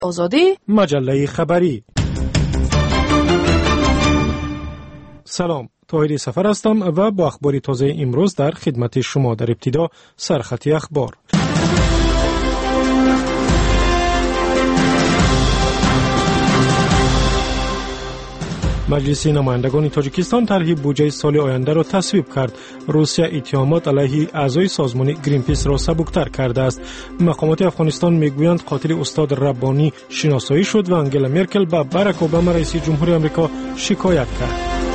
آزادی مجله خبری. سلام، طاهری سفر هستم و با اخبار تازه امروز در خدمت شما. در ابتدا سرخطی اخبار. مجلس نمایندگان تاجیکستان طرح بودجه سال آینده را تصویب کرد. روسیه اتهامات علیه اعضای سازمان گرین پیس را سبکتر کرده است. مقامات افغانستان میگویند قاتل استاد ربانی شناسایی شد و انگلا مرکل به باراک اوباما رئیس جمهوری آمریکا شکایت کرد.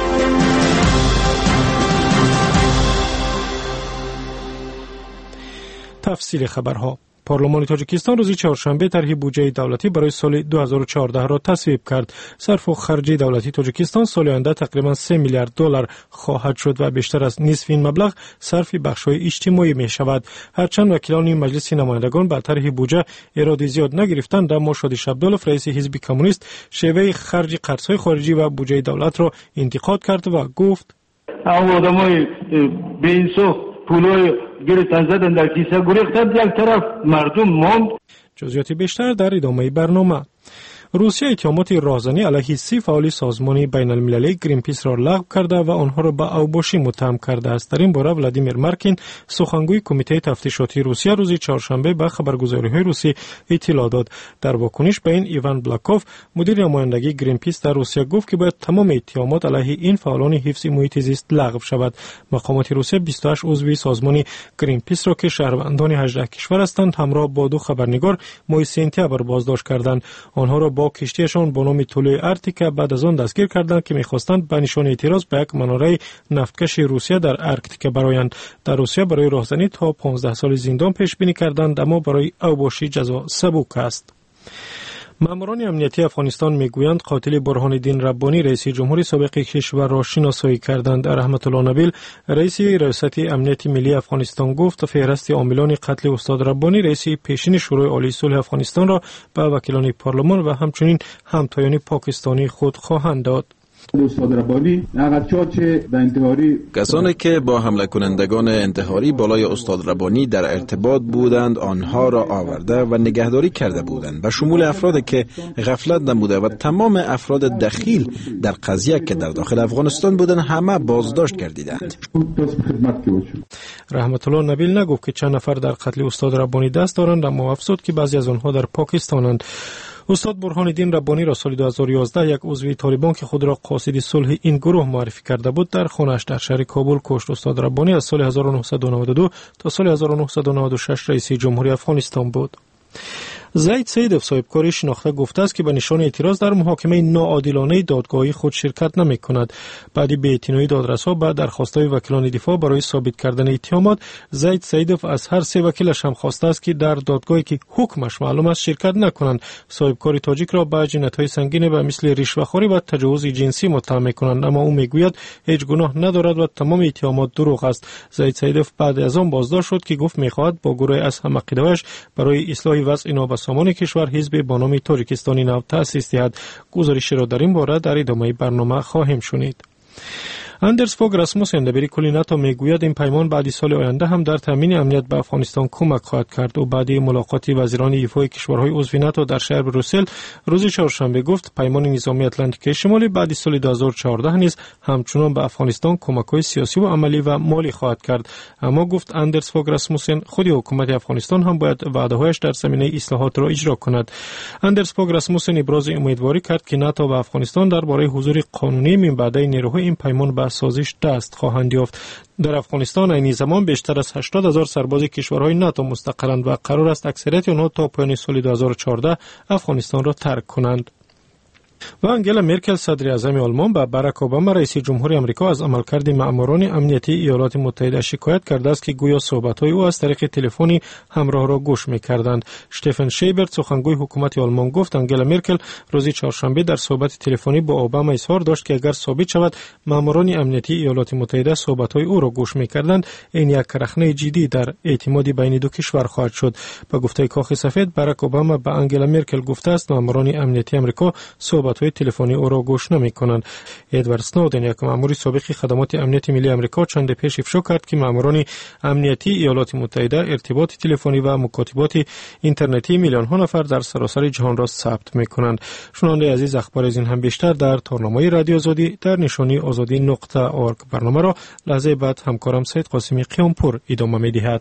تفصیل خبرها. پارلمان تاجیکستان روز چهارشنبه طرح بودجه دولتی برای سال 2014 را تصویب کرد. صرف و خرج دولتی تاجیکستان سال آینده تقریبا 3 میلیارد دلار خواهد شد و بیشتر از نصف این مبلغ صرف بخش‌های اجتماعی می شود. هرچند وکیلان مجلس نمایندگان به طرح بودجه اراده زیاد نگرفتند، اما شادی عبدالله رئیس حزب کمونیست شیوه خرج قرض‌های خارجی و بودجه دولت را انتقاد کرد و گفت: آدمای بی‌انصاف پولای گرفتن زدن در کیسه گریختن، یک طرف مردم ماند. جزئیات بیشتر در ادامه برنامه. روسیه اتهامات راهزنی علیه 30 فعال سازمان بین المللی گرین پیس را لغو کرده و آنها را به اوباشی متهم کرده است. در این باره ولادیمیر مارکین، سخنگوی کمیته تفتیشاتی روسیه، روز چهارشنبه به خبرگزاری‌های روسی اطلاع داد. در واکنش به این ایوان بلاکوف، مدیر نمایندگی گرین پیس در روسیه، گفت که باید تمام اتهامات علیه این فعالان حفظ محیط زیست لغو شود. مقامات روسیه 28 عضو سازمان گرین پیس را که شهروندان 18 کشور هستند همراه با 2 خبرنگار ماه سپتامبر بازداشت کردند. آنها را با کشتیشان با نام طلوع ارتیکا بعد از آن دستگیر کردند که می‌خواستند به نشان اعتراض به یک مناره نفتکش روسیه در ارکتیکا برآیند. در روسیه برای راهزنی تا 15 سال زندان پیش بینی کردند، اما برای اوباشی جزا سبک است. ماموران امنیتی افغانستان میگویند قاتل برهان الدین ربانی رئیس جمهوری سابق کشور را شناسایی کردند. رحمت الله نبیل، رئیس ریاست امنیت ملی افغانستان، گفت فهرست عاملان قتل استاد ربانی رئیس پیشین شورای عالی صلح افغانستان را به وکیلان پارلمان و همچنین همتایان پاکستانی خود خواهند داد. کسانی که با حمله کنندگان انتحاری بالای استاد ربانی در ارتباط بودند آنها را آورده و نگهداری کرده بودند، و شمول افرادی که غفلت نموده و تمام افراد دخیل در قضیه که در داخل افغانستان بودند همه بازداشت گردیدند. رحمت الله نبیل نگفت که چند نفر در قتل استاد ربانی دست دارند، اما افزود که بعضی از آنها در پاکستانند. استاد برهان الدین ربانی را سال 2011 یک عضو طالبان که خود را قاصد صلح این گروه معرفی کرده بود در خانه‌اش در شهر کابل کشت. استاد ربانی از سال 1992 تا سال 1996 رئیس جمهوری افغانستان بود. زید سیدوف صاحبکار شناخته گفته است که به نشان اعتراض در محاکمه ناعادلانه دادگاهی خود شرکت نمی کند. بعد بی‌اعتنایی دادرس‌ها به درخواست‌های وکیلان دفاع برای ثابت کردن اتهامات، زید سیدوف از هر 3 وکیلش هم خواسته است که در دادگاهی که حکمش معلوم است شرکت نکنند. صاحبکار تاجیک را به جنایت‌های سنگین و مثل رشوه‌خواری و تجاوز جنسی متهم می‌کنند، اما او میگوید هیچ گناه ندارد و تمام اتهامات دروغ است. زید سیدوف بعد از آن بازداشت شد که گفت می‌خواهد با گروه از همعقیده‌اش برای اصلاح وضع نابسامان کشور حزب با نام تاجیکستانی نو تأسیس دهد. گزارشی را در این باره در ادامه برنامه خواهیم شنید. اندرس فوگ راسموسن دبیر کل ناتو میگوید این پیمان بعد سال آینده هم در تامین امنیت به افغانستان کمک خواهد کرد. و بعد ملاقات وزیران دفاع کشورهای عضو ناتو در شهر بروسل روز چهارشنبه گفت پیمان نظامی اتلانتیک شمالی بعد سال 2014 نیز همچنان به افغانستان کمک‌های سیاسی و عملی و مالی خواهد کرد. اما گفت اندرس فوگ راسموسن خود حکومت افغانستان هم باید وعده‌هایش در زمینه اصلاحات را اجرا کند. اندرس فوگ راسموسن ابراز امیدواری کرد که ناتو و افغانستان درباره حضور قانونی منبعث نیروهای این پیمان سازش دست خواهند یافت. در افغانستان این زمان بیشتر از 80,000 سرباز کشورهای ناتو مستقرند و قرار است اکثریت آنها تا پایان سال 2014 افغانستان را ترک کنند. و انگلا مرکل صدر اعظم آلمان به باراک اوباما رئیس جمهوری آمریکا از عملکرد مأموران امنیتی ایالات متحده شکایت کرده است که گویا صحبت‌های او از طریق تلفنی همراه را گوش می‌کردند. شتفن شیبرت سخنگوی حکومت آلمان گفت انگلا مرکل روز چهارشنبه در صحبت تلفنی با اوباما اظهار داشت که اگر ثابت شود مأموران امنیتی ایالات متحده صحبت‌های او را گوش می‌کردند، این یک رخنه جدی در اعتماد بین دو کشور خواهد شد. با گفته کاخ سفید، باراک اوباما به انگلا مرکل گفته است مأموران امنیتی آمریکا صحبت‌های تلفنی او را گوش نمی‌کنند. ادوارد سنودن، یک مأمور سابق خدمات امنیت ملی آمریکا، چند پیش افشا کرد که مأموران امنیتی ایالات متحده ارتباط تلفنی و مکاتبات اینترنتی میلیون‌ها نفر در سراسر جهان را ثبت می‌کنند. شنونده عزیز، اخبار از این هم بیشتر در تارنامه رادیو آزادی در نشانی azadi.org. برنامه را لحظه بعد همکارم سید قاسمی قیامپور ادامه می‌دهد.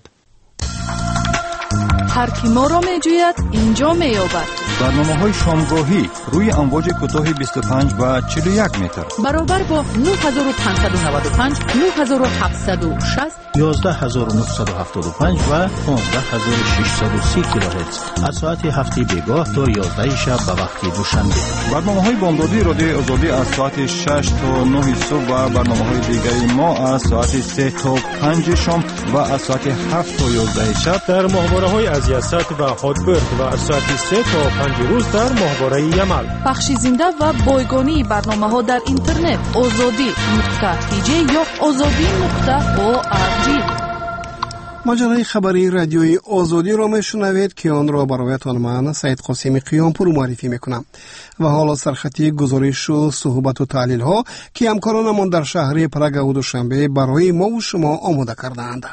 هر کی ما را می‌جوید اینجا می‌یابد. برنامه‌های شامگاهی روی امواج کوتاه 25 و 41 متر برابر با 9595 9760 11975 و 15630 کیلوهرتز از ساعت هفته بیگاه تا 11 شب به وقت دوشنبه. برنامه‌های بامدادی رادیو آزادی از ساعت 6 تا 9 صبح و برنامه‌های دیگری ما از ساعت 3 تا 5 شام و از ساعت 7 تا 11 شب در ماهواره‌های از یاسات و هاتبرگ و از ساعت 3 تا 5 روز در ماهواره یمل. پخش زنده و بایگانی برنامه‌ها در اینترنت azadi.tj یا azadi.org. مجله خبری رادیوی آزادی را میشنوید که آن را برایتان من سید قاسمی قیامپور معرفی میکنم و حالا سرخطی گزارش و صحبت و تحلیل ها که همکارانمان در شهر پراگ و دوشنبه برای ما و شما آماده کردند.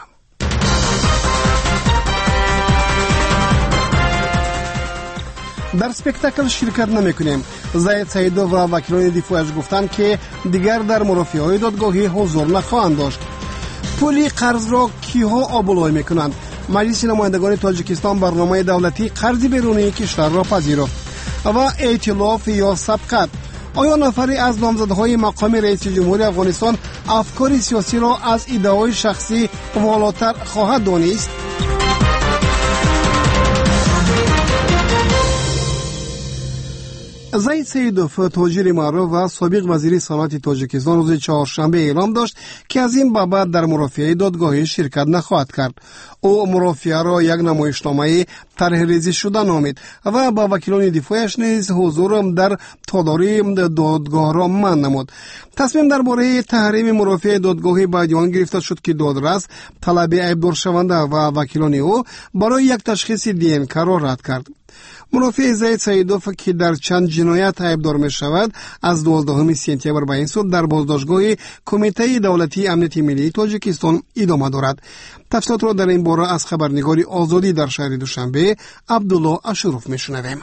در اسپکتاکل شرکت نمیکنیم. زید سیدوف و وکیلان دفاعش گفتند که دیگر در مرافعه‌های دادگاهی حضور نخواهند داشت. پولی قرض را کیها آبولای میکنند؟ مجلس نمایندگان تاجیکستان برنامه دولتی قرض بیرونی کشور را پذیرفت. و ائتلاف یا سبقت، آیا نفری از نامزدهای مقام رئیس جمهوری افغانستان افکار سیاسی را از ایده‌های شخصی والاتر خواهد دانست؟ زید سیدوف، تاجر معروف و سابق وزیر صنعت تاجیکستان، روز چهارشنبه اعلام داشت که از این بابت در مرافعه دادگاهی شرکت نخواهد کرد. او مرافعه را یک نمایشنامه طرح‌ریزی شده نامید و با وکیلان دفاعش نیز حضور در تالاری دادگاه را منع نمود. تصمیم درباره تحریم مرافعه دادگاهی با دیوان گرفته شد که دادرس طلب عیبدار شونده و وکیلان او برای یک تشخیص DNK را رد کرد. مرافع زید سیدوف که در چند جنایت عیبدار می شود از 12 سپتامبر به این سو در بازداشتگاه کمیته دولتی امنیت ملی تاجیکستان ادامه دارد. تفصیلات را در این باره از خبرنگار آزادی در شهر دوشنبه عبدالله اشرف می شنویم.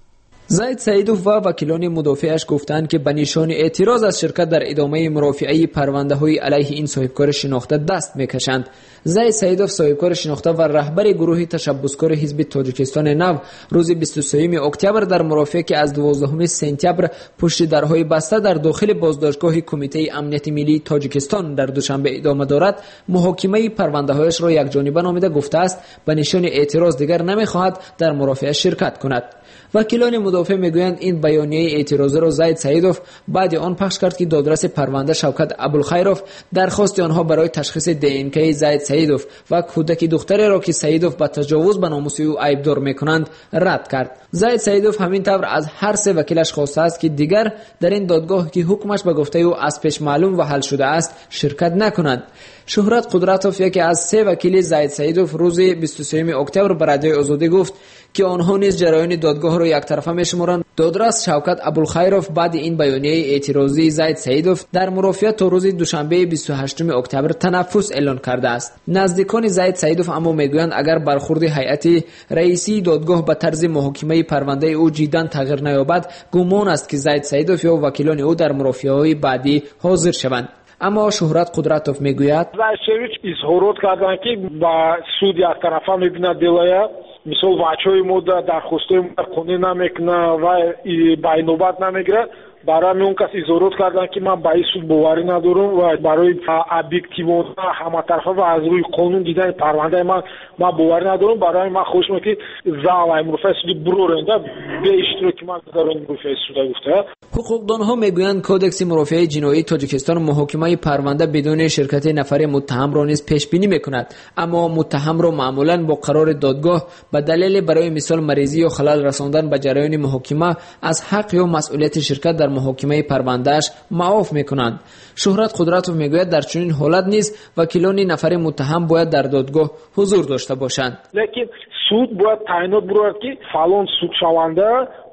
زید سیدوف و وکیلان مدافعش گفتند که به نشان اعتراض از شرکت در ادامه مرافعه پرونده‌های علیه این صاحبکار شناخته دست می‌کشند. زید سیدوف، صاحبکار شناخته و رهبر گروه تشبثکار حزب تاجیکستان نو، روز 23 اکتبر در مرافعه که از 12 سپتامبر پشت درهای بسته در داخل بازداشتگاه کمیته امنیت ملی تاجیکستان در دوشنبه ادامه دارد، محاکمه پرونده‌هایش را یکجانبه نامیده گفته است به نشان اعتراض دیگر نمی‌خواهد در مرافعه شرکت کند. وکیلان مدافع میگویند این بیانیه اعتراضی را زید سیدوف بعد آن پخش کرد که دادرس پرونده شوکت ابوالخیروف درخواست آنها برای تشخیص DNK زید سیدوف و کودک دختری را که سیدوف به تجاوز به ناموس او عیبدار میکنند رد کرد. زید سیدوف همین طور از هر سه وکیلش خواسته است که دیگر در این دادگاه که حکمش به گفته او از پیش معلوم و حل شده است شرکت نکنند. شهرت قدرتوف، یکی از سه وکیل زید سیدوف، روز 23 اکتبر به رادیو آزادی گفت که آنها نیز جریان دادگاه را یک طرفه میشمارند. دادرس شوکت ابوالخیروف بعد این بیانیه اعتراضی زید سیدوف در مرافعه تا روز دوشنبه 28 اکتبر تنفس اعلان کرده است. نزدیکان زید سیدوف اما میگویند اگر برخورد هیئت رئیسی دادگاه به طرز محاکمه پرونده او جداً تغییر نیابد، گمان است که زید سیدوف و وکیلان او در مرافعه‌های بعدی حاضر شوند. اما شهرت قدرتوف میگوید زایچевич اظهارات کردند که با سود یک طرفه میبیند دلایه مثال وچه‌های ما درخواست‌های ما قانع نمیکنه و به نوبت نمیگیره. برای اون کس اظهارات کردن که من به این سود باوری ندارم و برای ابجکتیوانه همه طرفه و از روی قانون دیدن پرونده من باوری ندارم. برای من خوش میاد که زعوای مرافع سود برورنده به اشتراک من در اون مرافع سود گفته. حقوقدانها میگویند کودکس مرافع جنایی تاجیکستان محاکمه پرونده بدون شرکت نفر متهم را نیز پیش بینی میکند، اما متهم را معمولا با قرار دادگاه به دلیل برای مثال مریضی یا خلل رساندن به جریان محاکمه از حق یا مسئولیت شرکت در محاکمه پروندهش معاف میکنند. شهرت قدرتوف میگوید در چنین حالت نیز وکیلان نفر متهم باید در دادگاه حضور داشته باشند. لیکن суд бояд таъинот бурад ки фалон судшаванда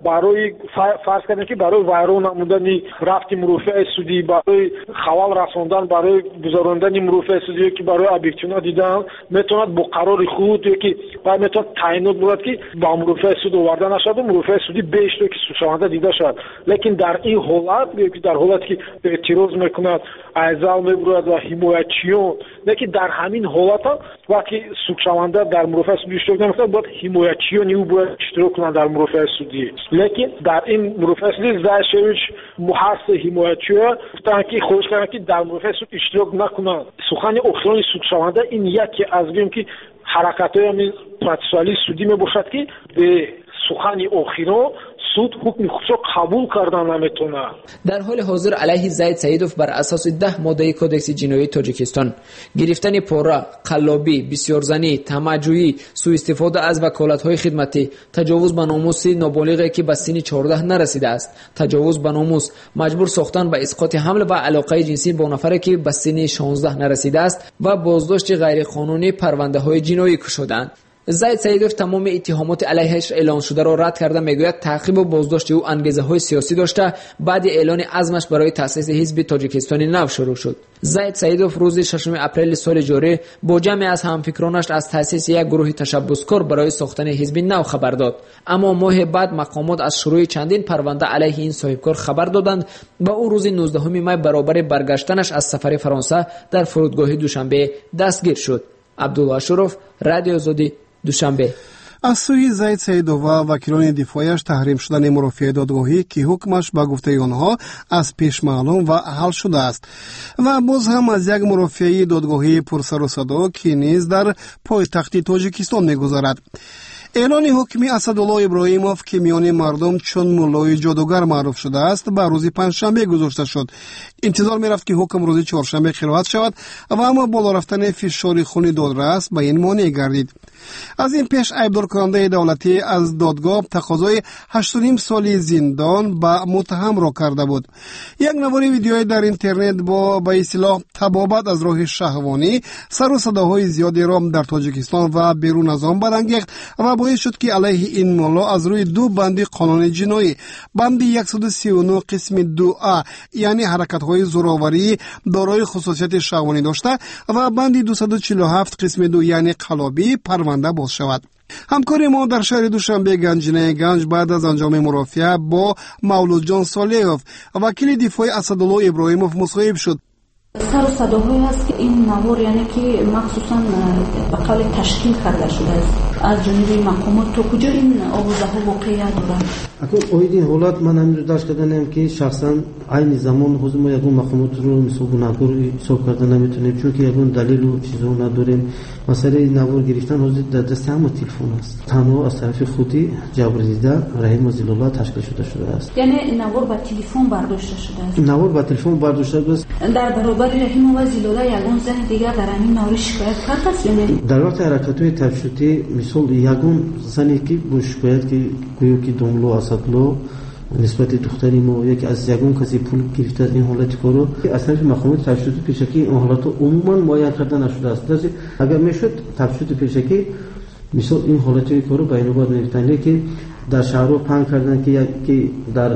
барои фарз кардем ки барои вайрон намудани рафти мурофиаи судӣ, барои хавал расондан, барои гузарондани мурофиаи судӣ ё ки барои объективна дидан метавонад бо қарори худ ё ки метавонад таъинот бурад ки ба мурофиаи суд оварда нашавад ва мурофиаи судӣ бештар ки судшаванда дида шавад. лекин дар ин ҳолат ё ки дар ҳолате ки эътироз мекунад, айзал мебурад ва ҳимоятчиён, лекин дар ҳамин ҳолат ҳам вақти судшаванда дар мурофиаи судӣ иштирок намекунад, бояд ҳимоятчиёни ӯ бояд иштирок кунанд дар мурофиаи судӣ. лекин дар ин мурофиаи судӣ Зайшевич муҳасси ҳимоятчиё гуфтанд ки хоҳиш карданд ки дар мурофиаи суд иштирок накунанд. сухани охирони судшаванда ин яке аз гӯем ки ҳаракатҳои ҳамин протсуалии судӣ мебошад ки бе сухани охирон суд ҳукми худшо қабул кардан наметавонад. дар ҳоли ҳозир алайҳи Заид Саидов бар асоси 10 моддаи кодекси ҷиноии Тоҷикистон гирифтани пора, қаллобӣ, бисёрзанӣ, тамаҷҷӯӣ, суистифода аз ваколатҳои хидматӣ, таҷовуз ба номуси ноболиғе ки ба синни 14 нарасидааст, таҷовуз ба номус, маҷбур сохтан ба исқоти ҳамл ва алоқаи ҷинсӣ бо нафаре ки ба синни 16 нарасидааст ва боздошти ғайриқонунӣ парвандаҳои ҷиноӣ кушоданд. Заид Саидов тамоми иттиҳомоти алайҳаш эълоншударо рад карда мегӯяд таъқибу боздошти ӯ ангезаҳои сиёсӣ дошта баъди эълони азмаш барои таъсиси ҳизби Тоҷикистони нав шурӯъ шуд. Заид Саидов рӯзи 6 апрели соли ҷорӣ бо ҷамъе аз ҳамфикронаш аз таъсиси як гурӯҳи ташаббускор барои сохтани ҳизби нав хабар дод. аммо моҳе баъд мақомот аз шурӯи чандин парванда алайҳи ин соҳибкор хабар доданд ва ӯ рӯзи 19 май баробари баргаштанаш аз сафари Фаронса дар фурудгоҳи Душанбе дастгир шуд. Абдулла Ашуров, Радио Озодӣ, Душанбе. аз сӯи Заид Саидов ва вакилони дифояш таҳрим шудани мурофиаи додгоҳӣ ки ҳукмаш ба гуфтаи онҳо аз пеш маълум ва ҳал шудааст ва боз ҳам аз як мурофиаи додгоҳии пурсару садо ки низ дар пойтахти Тоҷикистон мегузарад. эълони ҳукми Асадулло Иброҳимов ки миёни мардум чун муллои ҷодугар маъруф шудааст ба рӯзи панҷшанбе гузошта шуд. интизор мерафт ки ҳукм рӯзи чоршанбе қироат шавад ва аммо боло рафтани фишори хуни додрас ба ин монеъ гардид. аз ин пеш айбдоркунандаи давлатӣ аз додгоҳ тақозои 8.5 соли зиндон ба муттаҳамро карда буд. як навори видеои дар интернет ба истлоҳ табобат аз роҳи шаҳвонӣ сару садоҳои зиёдеро дар Тоҷикистон ва берун аз он барангехт ва боис шуд ки алайҳи ин молло аз рӯи ду банди қонуни ҷиноӣ, банди 139 қисми 2А яъне ҳаракатҳои зӯроварӣ дорои хусусияти шаҳвонӣ дошта ва банди 247 қисми 2 яъне қаллобӣ парванда боз шавад. ҳамкори мо дар шаҳри Душанбе Ганҷинаи Ганҷ баъд аз анҷоми мурофиа бо Мавлудҷон Солеҳов вакили дифои Асадулло Иброҳимов мусоҳиб шуд. сару садоҳое ҳаст ки ин навор яъне ки махсусан ба қавли ташкил карда шудааст аз ҷониби мақомот. то куҷо ин овозаҳо воқеият дорад? акун оиди ҳолат ман ҳамин дарк карданам ки шахсан айни замон ҳозир мо ягон мақомотро мисол гунаҳгор ҳисоб карда наметавонем, чунки ягон далилу чизо надорем. масъалаи навор гирифтан ҳозир дар дасти ҳама телефон аст. танҳо аз тарафи худи ҷабрдида Раҳима Зилулла ташкил шудааст. яъне навор ба телефон бардошта шудааст. навор ба телефон бардошта шудааст. дар баробари Раҳимова Зилулла ягон зани дигар дар ҳамин навори шикоят кардааст ё не? дар вақти ҳаракатҳои тафтишотӣ мисол ягон зане ки бо шикоят ки гӯё ки Домло Асадло нисбати духтари мо яке аз ягон каси пул гирифта ин ҳолати корро аз тарафи мақомоти тафтишоти пешакӣ ин ҳолатҳо умуман муайян карда нашудааст. агар мешуд тафтишоти пешакӣ мисол ин ҳолатҳои корро ба инобат мегирифтанд, лекин дар шаҳрҳо паҳн карданд ки дар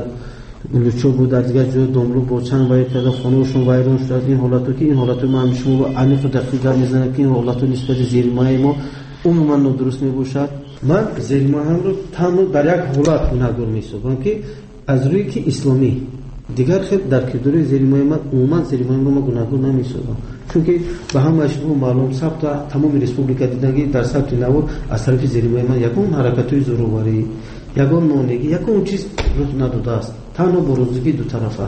лучо бо дар дигар ҷо Домло бо чанг вайр карда хонаҳошон вайрон шудааст. ин ҳолатҳо ки ин ҳолатҳо ман шумо аниқу дақиқа мезанам ки ин ҳолатҳо нисбати зеримоҳаи мо умуман нодуруст мебошад. ман зеримоҳамро танҳо дар як ҳолат гунаҳгор меҳисобам ки аз рӯи ки исломӣ дигар хел дар кирдори зеримоҳи ман умуман зеримоҳиро ман гунаҳгор намеҳисобам, чунки ба ҳамаи шумо маълум сабта тамоми республика дидан ки дар сабти навор аз тарафи зеримоҳи ман ягон ҳаракатҳои зӯроварӣ, ягон нонегӣ, ягон чиз рух надодааст. танҳо бо розигии дутарафа.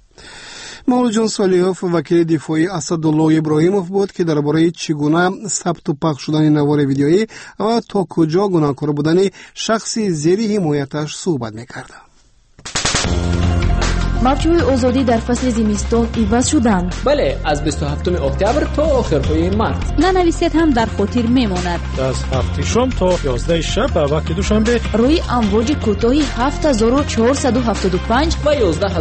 Мавлудҷон Солеҳов вакили дифои Асадулло Иброҳимов буд ки дар бораи чӣ гуна сабту пахш шудани навори видеоӣ ва то куҷо гунаҳкор будани шахси зери ҳимояташ суҳбат мекард. مارچ‌های آزادی در فصل زمستان عوض شدند. بله، از 27 اکتبر تا آخرهای مارس. ننویسید هم در خاطر میماند. از هفته شام تا 11 شب به وقت دوشنبه روی امواج کوتاه 7475 و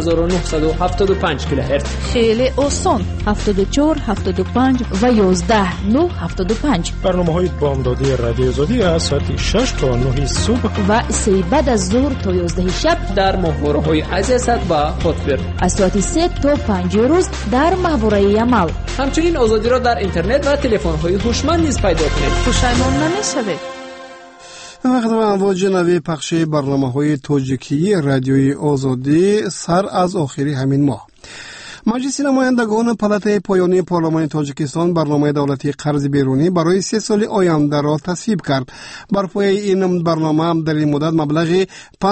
11975 کیلوهرتز. خیلی آسان 74 75 و 11975. برنامه‌های بامدادی رادیو آزادی از ساعت 6 تا 9 صبح و 3 بعد از ظهر تا 11 شب در ماهواره‌های عزیزت و خاطر. از ساعت 3 تا 5 روز در ماهواره عمل. همچنین آزادی را در اینترنت و تلفن‌های هوشمند نیز پیدا کنید. پشیمان نمی‌شوید. وقت و امواج نوی پخش برنامه‌های تاجیکی رادیوی آزادی سر از آخری همین ماه. مجلس نمایندگان پالات پایانی پارلمان تاجیکستان برنامه دولتی قرض بیرونی برای 3 سال آینده را تصویب کرد. بر پایه این برنامه در این مدت مبلغ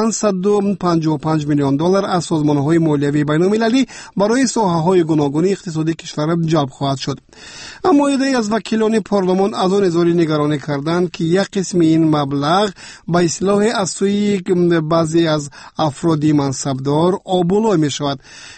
555 میلیون دلار از سازمان‌های مالیوی بین‌المللی برای ساحه‌های گوناگون اقتصادی کشور جلب خواهد شد. اما عده‌ای از وکیلان پارلمان از آن اظهار نگرانی کردند که یک قسم این مبلغ به اصلاح از سوی بعضی از افراد منصبدار آبولای می‌شود.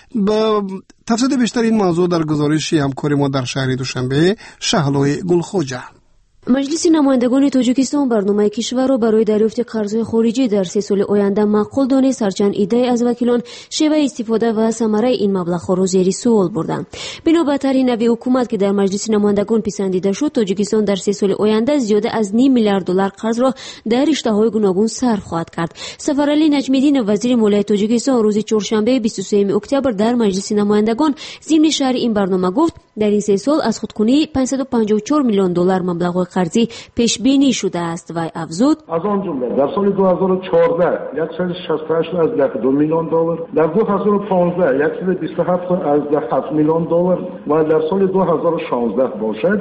تفصیل بیشتر این موضوع در گزارش همکار ما در شهر دوشنبه شهلای گلخوجه. مجلس نمایندگان تاجیکستان برنامه کشور را برای دریافت قرض‌های خارجی در 3 سال آینده معقول دانست، هرچند عده‌ای از وکیلان شیوه استفاده و ثمره این مبلغ‌ها را زیر سوال بردند. بنا به طرح نوی حکومت که در مجلس نمایندگان پسندیده شد، تاجیکستان در 3 سال آینده زیاده از 0.5 میلیارد دلار قرض را در رشته‌های گوناگون صرف خواهد کرد. سفرعلی نجمیدین وزیر مالیه تاجیکستان روز چهارشنبه 23 اکتبر در مجلس نمایندگان ضمن شرح این برنامه گفت در این 3 سال از خودکنی 554 میلیون دلار مبلغ قرضی پیش بینی شده است و افزود از آن جمله در سال 2014 168.2 میلیون دلار، در 2015 127.7 میلیون دلار و در سال 2016 باشد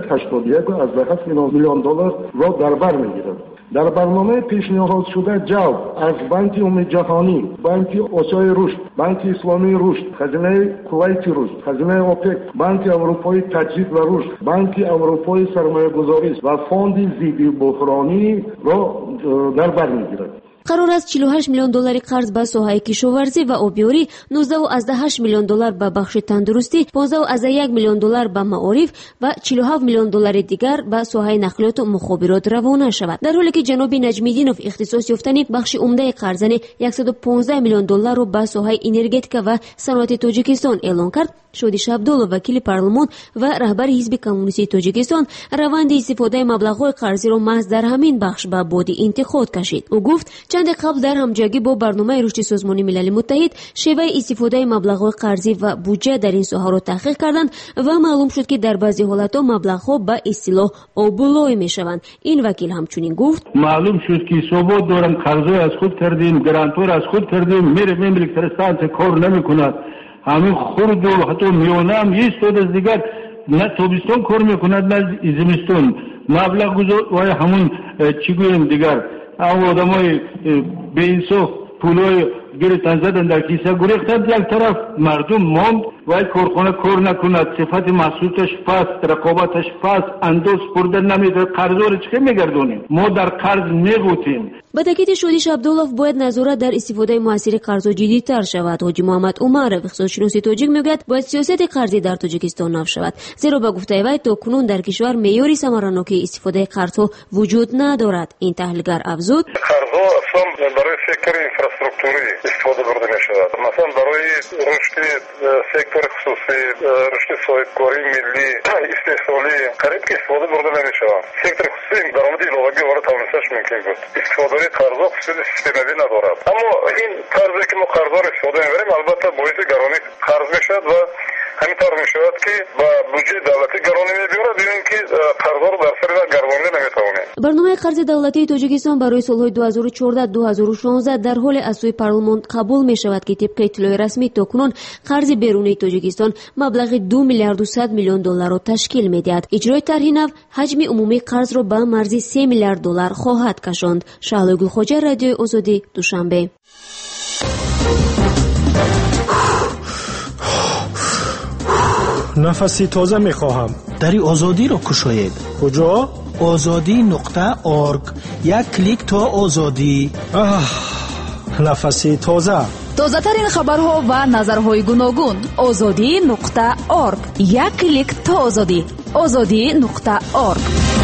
81.7 میلیون دلار را در بر میگیرد. در برنامه پیشنهاد شده جلب از بانک امید جهانی، بانک آسیای رشد، بانک اسلامی رشد، خزینه کویتی رشد، خزینه اوپک، بانک اروپایی تجدید و رشد، بانک اروپایی سرمایه‌گذاری و فوند ضد بحرانی را در بر میگیرد. قرار است 48 میلیون دلار قرض به ساحه کشاورزی و آبیاری، 19.8 میلیون دلار به بخش تندرستی، 15.1 میلیون دلار به معارف و 47 میلیون دلار دیگر به ساحه نقلیات و مخابرات روانه شود. در حالی که جناب نجمیدینوف اختصاص یافتنی بخش عمده قرض 115 میلیون دلار را به ساحه انرژتیک و صنعت تاجیکستان اعلان کرد، شادیش عبدالله وکیل پارلمان و رهبر حزب کمونیستی تاجیکستان روند استفاده مبلغ‌های قرضی را محض در همین بخش به باد انتقاد کشید. او گفت چند قبل در همجگی با برنامه رشد سازمان ملل متحد شیوه استفاده مبلغ‌های قرضی و بودجه در این ساحه را تحقیق کردند و معلوم شد که در بعضی حالت‌ها مبلغ‌ها به اصطلاح آبولای می‌شوند. این وکیل همچنین گفت معلوم شد که ثبات دارن قرضای از خود کردیم، گرانتور از خود کردیم، میره مملکت کار نمی‌کند، همین خرد و حتی میونه هم یه استاد از دیگر نه تابستان کار میکند نه زمستان مبلغ گذار و همون چی گویم دیگر او آدمای به انصاف پولای گرفتن زدن در کیسه گریختن، یک طرف مردم ماند و کارخانه کار نکند، صفت محصولش پست، رقابتش پست، انداز پردن نمیده، قرضا رو چه میگردونیم؟ ما در قرض میگوتیم. با تاکید شادیش عبدالله باید نظارت در استفاده موثر قرض جدی‌تر شود. حاجی محمد عمر اقتصادشناس تاجیک میگوید باید سیاست قرضی در تاجیکستان نو شود، زیرا به گفته وی تا کنون در کشور معیاری ثمره‌ناکی استفاده قرضها وجود ندارد. این تحلیلگر افزود قرضها اصلا برای سکتور اینفراستراکتوری استفاده برده می‌شود. مثلا برای رشد سکتور خصوصی، رشد صاحبکاری ملی، استحصالی قریب که استفاده برده نمی‌شود. سکتور خصوصی درآمد الهی وارد توانستش ممکن بود. استفاده قرضا خصوصی سیستمی ندارد. اما این قرضی که ما قرضا را استفاده می‌بریم البته باعث گرانی قرض می‌شود و همینطور می‌شود که با بودجه دولتی گرانی می‌بیارد، یا اینکه قرضا رو در سر گردانیده نمی‌توانیم. برنامه قرض دولتی تاجیکستان برای سال‌های 2014-2016 در حال از سوی پارلمان قبول می‌شود که طبق اطلاع رسمی تاکنون قرض بیرونی تاجیکستان مبلغ 2 میلیارد و 100 میلیون دلار را تشکیل می‌دهد. اجرای طرح نو حجم عمومی قرض را به مرز 3 میلیارد دلار خواهد کشاند. شهلا گلخوجه، رادیو آزادی، دوشنبه. نفسی تازه می‌خواهم. دری آزادی را کشاید. کجا؟ azadi.org. یک کلیک تا آزادی. نفسی تازه. тозатарин хабарҳо ва назарҳои гуногун. озодӣ.орг. як клик то озодӣ. озодӣ.орг.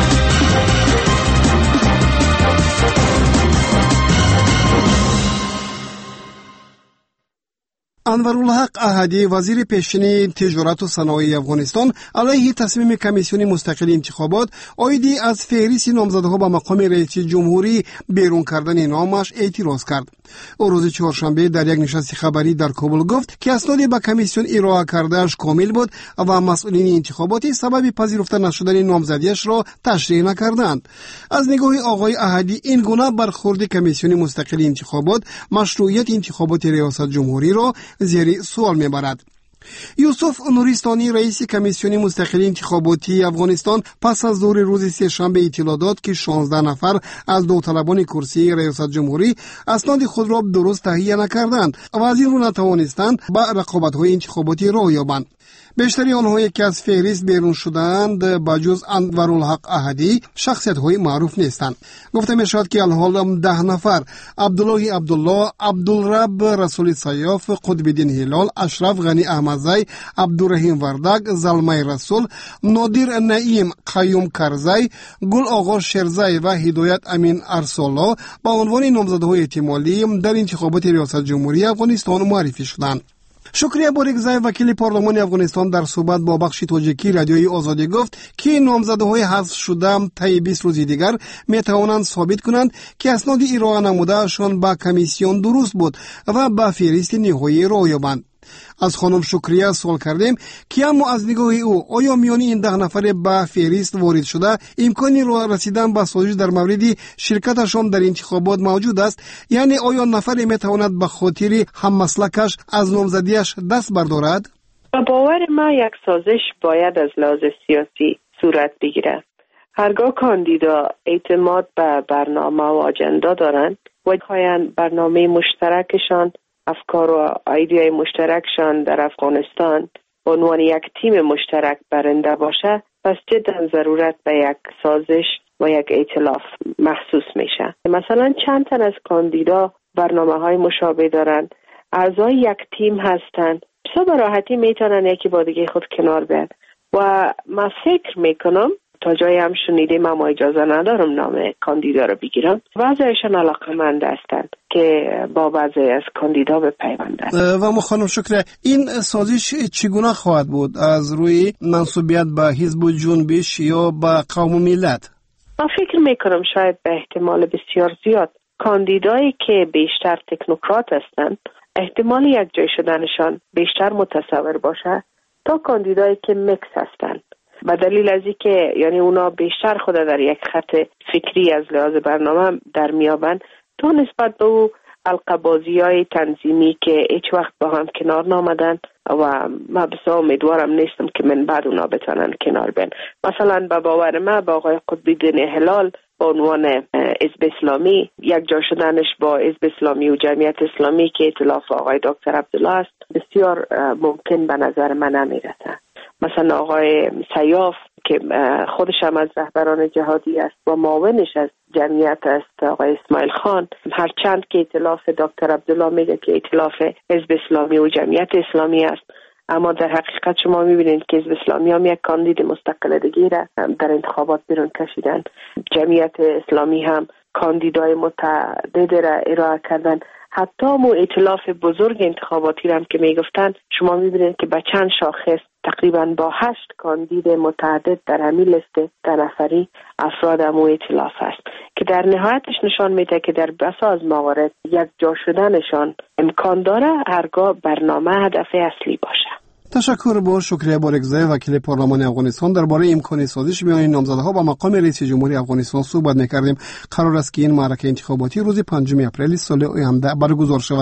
анварулҳақ аҳадӣ, вазири пешчини тиҷорату саноии афғонистон, алайҳи тасмими комиссиони мустақили интихобот оиди аз феҳристи номзадҳо ба мақоми раиси ҷумҳурӣ берун кардани номаш эътироз кард. ӯ рӯзи чоршанбе дар як нишасти хабарӣ дар Кобул гуфт, ки асноди ба комиссион ироа кардааш комил буд ва масъулини интихоботи сабаби пазируфта нашудани номзадиашро ташриҳ накарданд. аз нигоҳи оғои аҳадӣ ин гуна бархурди комиссиони мустақили интихобот машрӯъияти интихоботи риёсатҷумҳуриро зери суол мебарад. юсуф нуристонӣ, раиси комиссиони мустақили интихоботии афғонистон, пас аз зуҳри рӯзи сешанбе иттилоъ дод, ки 16 нафар аз довталабони курсии риёсатҷумҳурӣ асноди худро дуруст таҳия накарданд ва аз ин рӯ натавонистанд ба рақобатҳои интихоботӣ роҳ ёбанд. бештари онҳое, ки аз феҳрист берун шудаанд, ба ҷуз анварулҳақ аҳадӣ, шахсиятҳои маъруф нестанд. гуфта мешавад, ки алҳол 10 нафар абдуллоҳи абдулло, абдулраб расули сайёф, қутбиддин ҳилол, ашраф ғани аҳмадзай, абдураҳим вардак, залмай расул, нодир наим қаюм карзай, гул оғо шерзай ва ҳидоят амин арсоло ба унвони номзадҳои эҳтимолӣ дар интихоботи риёсатҷумҳурии афғонистон муаррифӣ шуданд. шукрия борикзай, вакили парлумони афғонистон, дар суҳбат бо бахши тоҷикии радиои озодӣ гуфт, ки номзадҳои ҳазф шуда таи 20 рӯзи дигар метавонанд собит кунанд, ки асноди ироа намудаашон ба комиссион дуруст буд ва ба феҳристи ниҳоӣ роҳ ёбанд. аз хонум Шукрия суол кардем, ки аммо аз нигоҳи ӯ оё миёни ин 10 нафаре ба феҳрист ворид шуда имкони расидан ба созиш дар мавриди ширкаташон дар интихобот мавҷуд аст? яъне оё нафаре метавонад ба хотири ҳаммаслакаш аз номзадиаш даст бардорад? ба бовари ман як созиш бояд аз лиҳози сиёсӣ сурат бигирад. ҳаргоҳ кандида эътимод ба барнома ва аҷанда доранд ва хоҳанд барномаи муштаракашон, افکار و ایده‌های مشترکشان در افغانستان به عنوان یک تیم مشترک برنده باشه، پس جدا ضرورت به یک سازش و یک ائتلاف محسوس میشه. مثلا چند تن از کاندیدا برنامه‌های مشابه دارند، اعضای یک تیم هستند، بسیار به راحتی میتونن یکی با دیگه خود کنار بیان و من فکر میکنم تا جایی هم شنیدیم، اما اجازه ندارم نام کاندیدا رو بگیرم، بعضیشان علاقه‌مند هستند که با بعضی از کاندیدا بپیوندند. و خانم شکر، این سازش چگونه خواهد بود از روی منسوبیت به حزب جنبش یا به قوم و ملت؟ من فکر میکنم شاید به احتمال بسیار زیاد کاندیدایی که بیشتر تکنوکرات هستند احتمال یک جای شدنشان بیشتر متصور باشه تا کاندیدایی که میکس هستند، به دلیل از اینکه یعنی اونا بیشتر خود در یک خط فکری از لحاظ برنامه در میابند تا نسبت به او القبازی‌های تنظیمی که هیچ وقت با هم کنار نامدن و من بسیار امیدوارم نیستم که من بعد اونا بتونن کنار بیان. مثلا به باور من با آقای قطب‌الدین هلال به عنوان حزب اسلامی یک جا شدنش با حزب اسلامی و جمعیت اسلامی که ائتلاف آقای دکتر عبدالله است بسیار ممکن به نظر من نمیرسه. مثلا آقای سیاف که خودش هم از رهبران جهادی است و معاونش از جمعیت است آقای اسماعیل خان، هرچند که ائتلاف دکتر عبدالله میگه که ائتلاف حزب اسلامی و جمعیت اسلامی است، اما در حقیقت شما میبینید که حزب اسلامی هم یک کاندید مستقل دیگه را در انتخابات بیرون کشیدن، جمعیت اسلامی هم کاندیدای متعدد را ارائه کردن، حتی مو ائتلاف بزرگ انتخاباتی را هم که میگفتن شما میبینید که به چند شاخص تقریبا با 8 کاندید متعدد در همین لیست 10 نفری افراد مو ائتلاف است که در نهایتش نشان میده که در بسا از موارد یک جا شدنشان امکان داره هرگاه برنامه هدف اصلی باشه. تشکر با شکریه بارکزای، وکیل پارلمان افغانستان. درباره امکان سازش میان نامزدها با مقام رئیس جمهوری افغانستان صحبت میکردیم. قرار است که این معرکه انتخاباتی روز 5 اپریل سال آینده برگزار شود.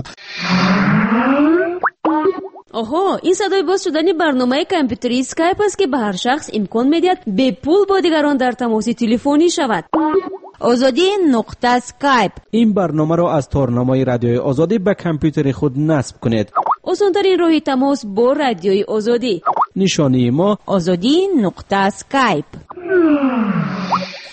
آها، این صدای باز شدن برنامه کامپیوتری اسکایپ است که به هر شخص امکان میدهد به پول با دیگران در تماس تلفنی شود. ozodi.skype. این برنامه را از تارنمای رادیوی آزادی به کامپیوتر خود نصب کنید. آسان‌ترین راه تماس با رادیوی آزادی. نشانی ما ozodi.skype.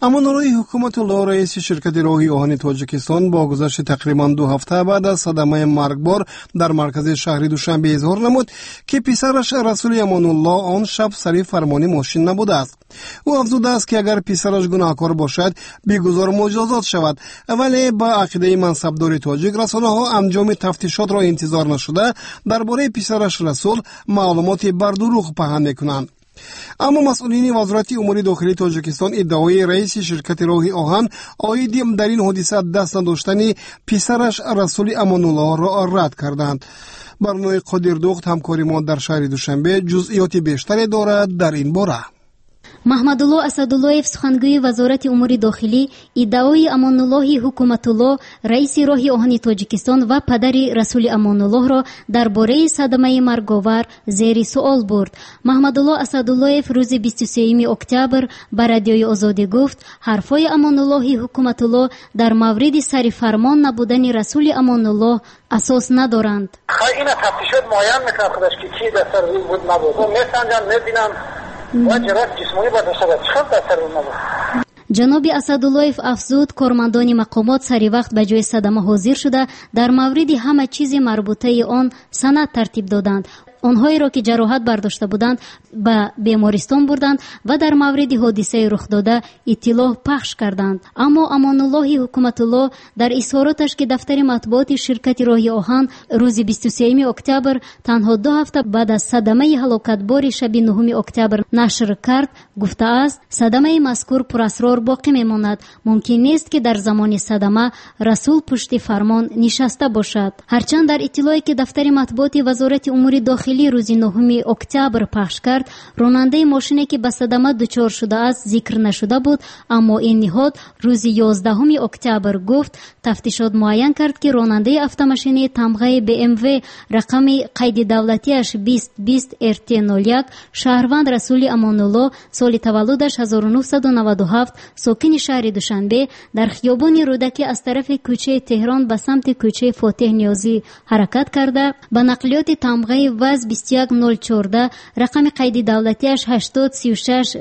амонуллоҳи ҳукуматуллоҳ раиси ширкати роҳи оҳани тоҷикистон бо гузашти тақрибан 2 ҳафта баъд аз садамаи маргбор дар маркази шаҳри душанбе изҳор намуд ки писараш расули амонуллоҳ он шаб сари фармони мошин набудааст. ӯ афзудааст ки агар писараш гунаҳкор бошад бигузор муҷозот шавад, вале ба ақидаи мансабдори тоҷик расонаҳо анҷоми тафтишотро интизор нашуда дар бораи писараш расул маълумоти бардуруғ паҳн мекунанд. аммо масъулини вазорати умури дохилии тоҷикистон иддаои раиси ширкати роҳи оҳан оиди дар ин ҳодиса даст надоштани писараш расули амонуллоҳро рад карданд. барнои қодирдухт ҳамкори мо дар шаҳри душанбе ҷузъиёти бештаре дорад дар ин бора. маҳмадулло асадуллоев сухангӯи вазорати умури дохилӣ иддаои амонуллоҳи ҳукуматуллоҳ раиси роҳи оҳани тоҷикистон ва падари расули амонуллоҳро дар бораи садамаи марговар зери суол бурд. маҳмадулло асадуллоев рӯзи 23 октябр ба радиои озодӣ гуфт ҳарфҳои амонуллоҳи ҳукуматуллоҳ дар мавриди сари фармон набудани расули амонуллоҳ асос надоранд. ина тафтишот муайян мекунад худаш ки ки дар сар буд набуд месанҷанд мебинанд ва ҷароҳат ҷисмонӣ ба дашада чихар дар сар набуд. ҷаноби асадуллоев афзуд кормандони мақомот сари вақт ба ҷои садама ҳозир шуда дар мавриди ҳама чизи марбутаи он санад тартиб доданд. онҳоеро ки ҷароҳат бардошта буданд ба бемористон бурданд ва дар мавриди ҳодисаи рухдода иттилоъ пахш карданд. аммо амонуллоҳи ҳукуматуллоҳ дар изҳороташ ки дафтари матбуоти ширкати роҳи оҳан рӯзи 23 октябр танҳо 2 ҳафта баъд аз садамаи ҳалокатбори шаби 9 октябр нашр кард гуфтааст садамаи мазкур пурасрор боқӣ мемонад. мумкин нест ки дар замони садама расул пушти фармон нишаста бошад. ҳарчанд дар иттилое ки дафтари матбуоти вазорати умури дохилӣ рӯзи 9 октябр пахш кард ронандаи мошине ки ба садама дучор шудааст зикр нашуда буд, аммо ин ниҳод рӯзи 11 октябр гуфт тафтишот муайян кард ки ронандаи автомашини тамғаи BMW рақами қайди давлатиаш 2020 RT01 шаҳрванд расули амонуллоҳ соли таваллудаш 1997 сокини шаҳри душанбе дар хиёбони рӯдаки аз тарафи кӯчаи теҳрон ба самти кӯчаи фотеҳ ниёзӣ ҳаракат карда ба нақлиёти тамғаи ВАЗ 21014 рақами қайди давлатиаш 8036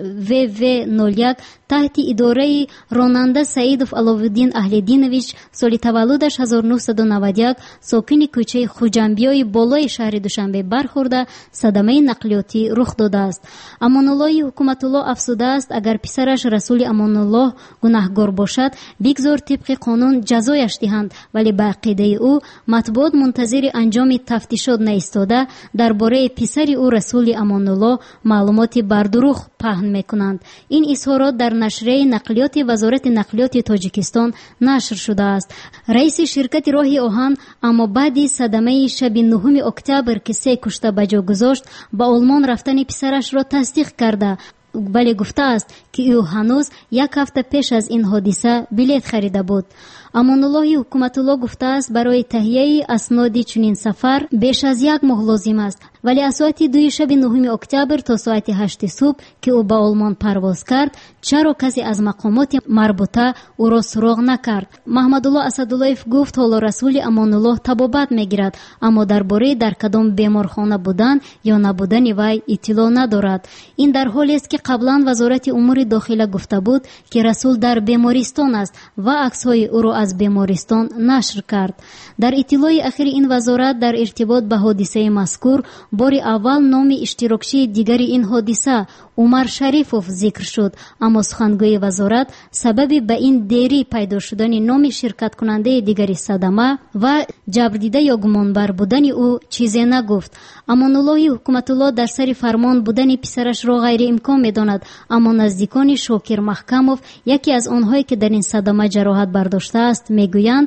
VV01 таҳти идораи ронанда Саидов Аловиддин Аҳлидинович соли таваллудаш 1991 сокини кӯчаи Хуҷамбиёи болои шаҳри Душанбе бархӯрда садамаи нақлиётӣ рух додааст. амонуллоҳи ҳукуматуллоҳ афзудааст агар писараш расули амонуллоҳ гунаҳгор бошад бигзор тибқи қонун ҷазояш диҳанд, вале ба ақидаи ӯ матбуот мунтазири анҷоми тафтишот наистода дар бораи писари ӯ расули амонуллоҳ маълумоти бардуруғ паҳн мекунанд. ин изҳорот дар нашрияи нақлиёти вазорати нақлиёти тоҷикистон нашр шудааст. раиси ширкати роҳи оҳан аммо баъди садамаи шаби 9 октябр ки 3 кушта ба ҷо гузошт ба олмон рафтани писарашро тасдиқ карда, вале гуфтааст ки ӯ ҳанӯз 1 ҳафта пеш аз ин ҳодиса билет харида буд. амонуллоҳи ҳукуматуллоҳ гуфтааст барои таҳияи асноди чунин сафар беш аз 1 моҳ лозим аст, вале аз соати 2 шаби 9 октябр то соати 8 субҳ ки ӯ ба олмон парвоз кард чаро касе аз мақомоти марбута ӯро суроғ накард. маҳмадулло асадуллоев гуфт ҳоло расули амонуллоҳ табобат мегирад, аммо дар бораи дар кадом беморхона будан ё набудани вай иттилоъ надорад. ин дар ҳолест ки қаблан вазорати умури дохила гуфта буд ки расул дар бемористон аст ва аксҳои ӯро аз бемористон нашр кард. дар иттилои ахири ин вазорат дар иртибот ба ҳодисаи мазкур бори аввал номи иштирокчии дигари ин ҳодиса Умар Шарифов зикр шуд, аммо сухангӯи вазорат сабаби ба ин дери пайдо шудани номи ширкаткунандаи дигари садама ва ҷабрдида ё гумонбар будани ӯ чизе нагуфт. амонуллоҳи ҳукуматуллоҳ дар сари фармон будани писарашро ғайриимкон медонад, аммо наздикони Шокир Маҳкамов, яке аз онҳое ки дар ин садама ҷароҳат бардоштааст, мегӯянд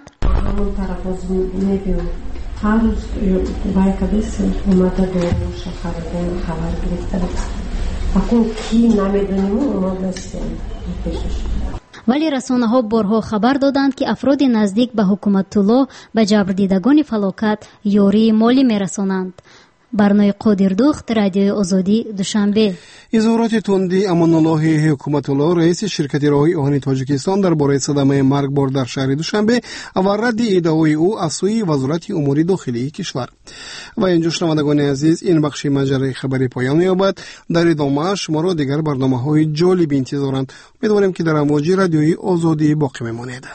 هر روز باید کدیس اومده به خبر گرفته اکنون کی نمیدونیم اومده پیشش. ولی رسانه‌ها بارها خبر دادند که افراد نزدیک به حکومت‌الله به جبردیدگان فلاکت یاری مالی می‌رسانند. برنامه قادردخت رادیوی آزادی دوشنبه. اظهارات تندی امان‌الله حکومت الله رئیس شرکت راهی آهن تاجیکستان درباره صدمه مرگبار در شهر دوشنبه و رد ادعای او از سوی وزارت امور داخلی کشور. و اینجا شنوندگان عزیز این بخش مجره خبری پایان می‌یابد. در ادامه شما را دیگر برنامه‌های جالب انتظارند. امیدواریم که در امواج رادیوی آزادی باقی بمانید.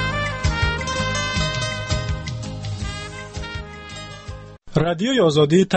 رادیوی آزادی